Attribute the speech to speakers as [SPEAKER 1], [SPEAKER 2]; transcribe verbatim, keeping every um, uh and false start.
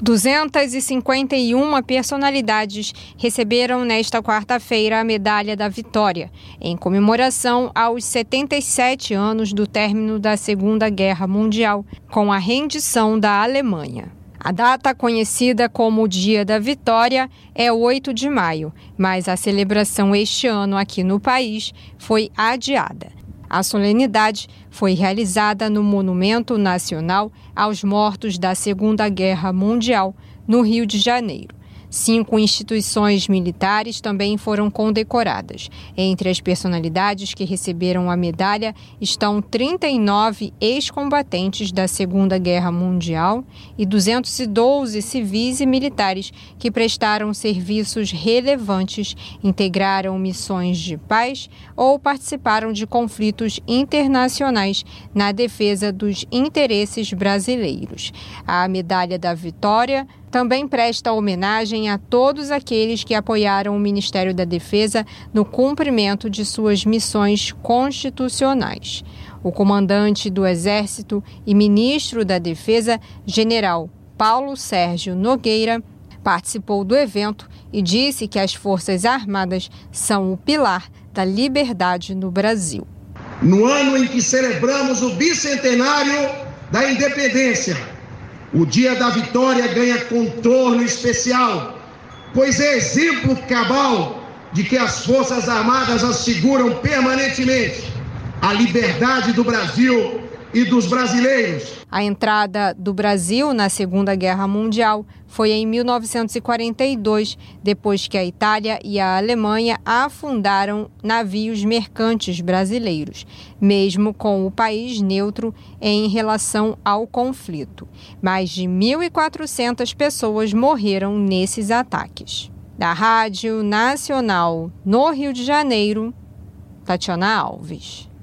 [SPEAKER 1] duzentas e cinquenta e uma personalidades receberam nesta quarta-feira a Medalha da Vitória, em comemoração aos setenta e sete anos do término da Segunda Guerra Mundial, com a rendição da Alemanha. A data, conhecida como Dia da Vitória, é oito de maio, mas a celebração este ano aqui no país foi adiada. A solenidade foi realizada no Monumento Nacional aos Mortos da Segunda Guerra Mundial, no Rio de Janeiro. Cinco instituições militares também foram condecoradas. Entre as personalidades que receberam a medalha estão trinta e nove ex-combatentes da Segunda Guerra Mundial e duzentos e doze civis e militares que prestaram serviços relevantes, integraram missões de paz ou participaram de conflitos internacionais na defesa dos interesses brasileiros. A Medalha da Vitória também presta homenagem a todos aqueles que apoiaram o Ministério da Defesa no cumprimento de suas missões constitucionais. O comandante do Exército e ministro da Defesa, general Paulo Sérgio Nogueira, participou do evento e disse que as Forças Armadas são o pilar da liberdade no Brasil.
[SPEAKER 2] No ano em que celebramos o bicentenário da independência, o Dia da Vitória ganha contorno especial, pois é exemplo cabal de que as Forças Armadas asseguram permanentemente a liberdade do Brasil e dos brasileiros.
[SPEAKER 1] A entrada do Brasil na Segunda Guerra Mundial foi em mil novecentos e quarenta e dois, depois que a Itália e a Alemanha afundaram navios mercantes brasileiros, mesmo com o país neutro em relação ao conflito. Mais de mil e quatrocentas pessoas morreram nesses ataques. Da Rádio Nacional no Rio de Janeiro, Tatiana Alves.